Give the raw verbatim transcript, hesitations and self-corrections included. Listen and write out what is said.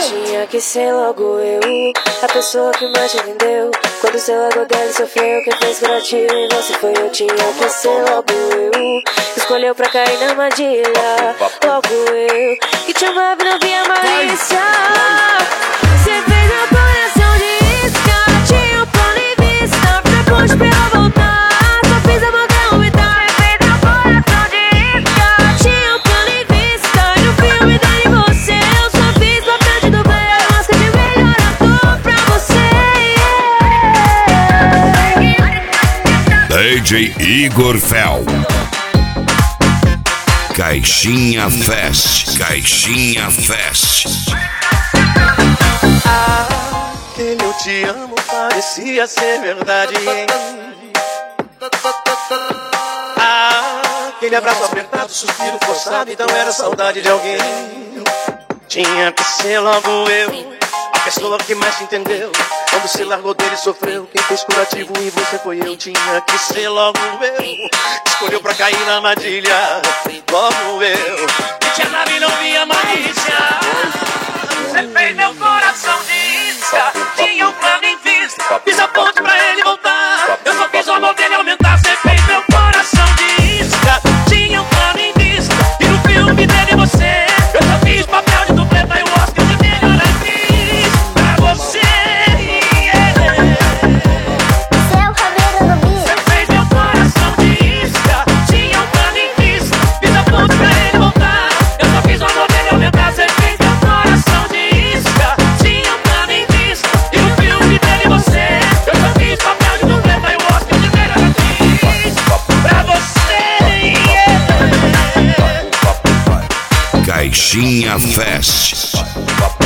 Tinha que ser logo eu, a pessoa que mais te entendeu. Quando você largou dela e sofreu, quem fez curativo em você foi eu. Tinha que ser logo eu, escolheu pra cair na armadilha. Logo eu, que te amava e não via malícia. Você fez meu coração de isca, tinha um plano em vista. Depois pra eu voltar, só fiz a boca aumentar. Você fez meu coração de isca, tinha um plano em vista. E no filme dele você, eu só fiz papel de dublê. Máscara de melhor ator pra você. D J Igor Fel. Caixinha Fest, Caixinha Fest. Aquele eu te amo parecia ser verdade, hein? Ah, aquele abraço apertado, suspiro forçado, então era saudade de alguém. Tinha que ser logo eu, a pessoa que mais te entendeu. Quando se largou dele sofreu, quem fez curativo em você foi eu. Tinha que ser logo eu, escolheu pra cair na armadilha. Logo eu, que te amava e não via malícia. Você fez meu coração de isca, tinha um plano em vista. Fiz a ponte pra ele voltar, eu só fiz o amor dele aumentar. Você fez meu coração de isca, tinha um plano em vista. E no filme dele você, eu só fiz papel de dubleta e o Oscar de melhor atriz pra você. Você fez meu coração de isca, tinha um plano em vista. Fiz a ponte pra ele voltar, eu só fiz o amor dele aumentar. Você fez meu coração de isca, tinha um plano em vista. E no filme dele você, eu só fiz papel de dubleta e o Oscar de melhor atriz pra você. Caixinha Fest.